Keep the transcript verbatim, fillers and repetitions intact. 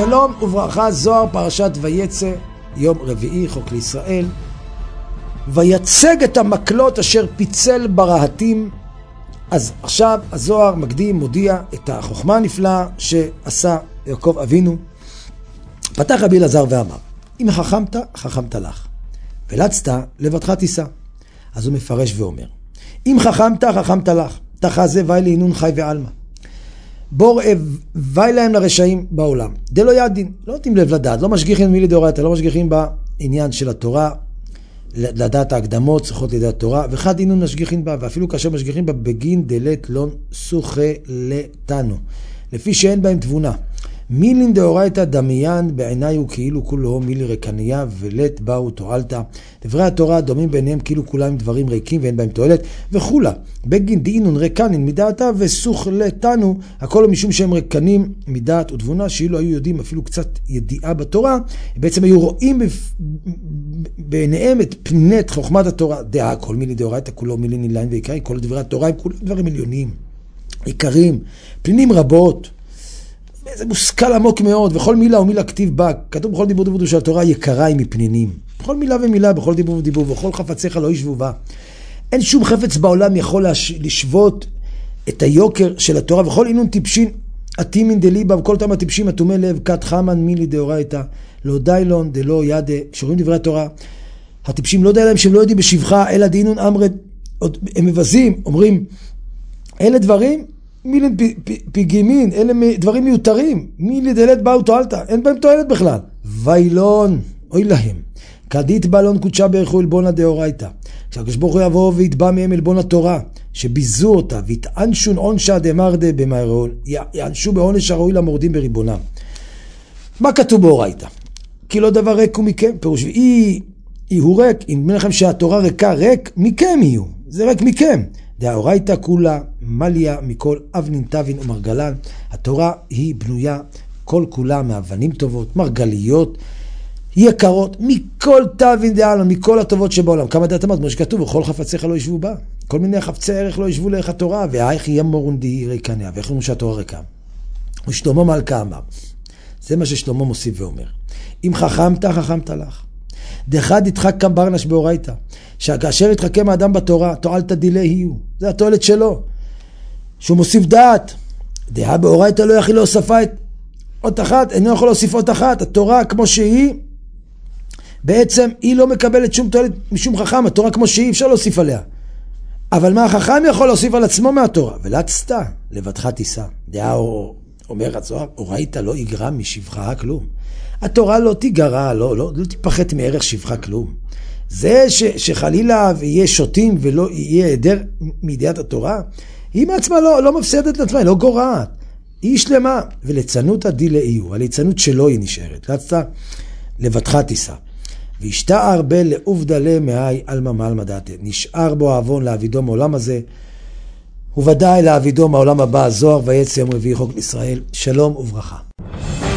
שלום וברכה, זוהר פרשת ויצא, יום רביעי, חוק לישראל. ויצג את המקלות אשר פיצל ברהטים. אז עכשיו הזוהר מקדים, מודיע את החוכמה הנפלאה שעשה יעקב אבינו. פתח רבי אלעזר ואמר, אם חכמת, חכמת לך, ולצת, לבדך תישא. אז הוא מפרש ואומר, אם חכמת, חכמת לך, תחזה ואי לעינון חי ועלמא. בור ואי להם לרשעים בעולם. דלא ידין, לא נותנים לב לדעת, לא משגיחים מילי דאורייתא, לא משגיחים בעניין של התורה, לדעת ההקדמות, צריכות לדעת תורה, וחד אינון משגיחים בה, ואפילו כאשר משגיחים בה בגין דלת לון סוכה לתנו, לפי שאין בהם תבונה. מילין דאורייתא דמיין בעיניי הוא כאילו כולו מילי רקניה ולת באו תועלתא. דברי התורה דומים ביניהם כאילו כולם דברים ריקים ואין בהם תועלת וכולה. בגין דאינון רקנין מדעתה וסוך לתנו, הכל משום שהם רקנים מדעת ותבונה, שאילו היו יודעים אפילו קצת ידיעה בתורה, בעצם היו רואים בעיניהם את פנינת חוכמת התורה. דעה כל מילי דאורייתא כולו מילי נילין ויקראי, כל דברי התורה הם כולם דברים עליונים, עיקרים, פנינים רבות. זה מושכל עמוק מאוד, וכל מילה ומילה כתיב בה, כתוב בכל דיבור דיבור של התורה יקרה היא מפנינים. בכל מילה ומילה, בכל דיבור ודיבור, וכל חפציך לא ישבו בה. אין שום חפץ בעולם יכול לשבות את היוקר של התורה, וכל אינון טיפשין עתימין דליבה, וכל אותם הטיפשים אטומי לב, כת חמן מילי דאורייתא, לא דיילון דלא ידה, שרואים דברי התורה, הטיפשים לא די להם שהם לא יודעים בשבחה, אלא דינון אמרד, הם מבזים, אומרים, אלה דברים, מילין פיגימין, אלה דברים מיותרים, מילי דלת באו תועלתא, אין בהם תועלת בכלל. ואילון, אוי להם, כדית בלון קודשה ברכו אלבונה דאורייתא, כשהקדוש ברוך הוא יבוא ויתבע מהם אלבון התורה, שביזו אותה, ויתענשון עונשא דמרדה במהרון, יענשו בעונש הראוי למורדים בריבונם. מה כתוב באורייתא? כי לא דבר ריק הוא מכם, פירוש, ואי הוא ריק, אם אומר לכם שהתורה ריקה, ריק, מכם יהיו, זה ריק מכם. דאורייתא כולה מליה מכל אבנין תבין ומרגלן. התורה היא בנויה כל כולה מאבנים טובות, מרגליות, יקרות, מכל תבין דעלמא, מכל הטובות שבעולם. כמה דעת אמרת, כמו שכתוב, וכל חפציך לא ישבו בה. כל מיני חפצי ערך לא ישבו לערך התורה, ואיך ימורון די ריקניה, ואיך אומרים שהתורה ריקה. ושלמה מלכה אמר, זה מה ששלמה מוסיף ואומר, אם חכמת, חכמת לך. דחד יתחק קם ברנש באורייתא, שכאשר יתחכם האדם בתורה, תועלתא דילי יהיו. זה התועלת שלו. שהוא מוסיף דעת. דעה באורייתא לא יכיל להוסיפה את אות אחת, אינו יכול להוסיף אות אחת. התורה כמו שהיא, בעצם היא לא מקבלת שום תועלת משום חכם. התורה כמו שהיא, אפשר להוסיף עליה. אבל מה החכם יכול להוסיף על עצמו מהתורה? ולצת, לבדך תישא. דעה אומר הזוהר, אורייתא לא יגרע משבחה כלום. התורה לא תיגרע, לא, לא, לא תפחת מערך שבחה כלום. זה ש, שחלילה יהיה שוטים ולא יהיה היעדר מידיעת התורה, היא מעצמה לא, לא מפסדת לעצמה, היא לא גורעת. היא שלמה, ולצנות הדילה יהיו, הליצנות שלו היא נשארת. לצת לבדך תישא. והשתה הרבה לעובדה למאי אלמה מעלמא דעתי. נשאר בו העוון לעבידו מעולם הזה, וודאי לעבידו מעולם הבא. זוהר ויצא יום רביעי חוק לישראל. שלום וברכה.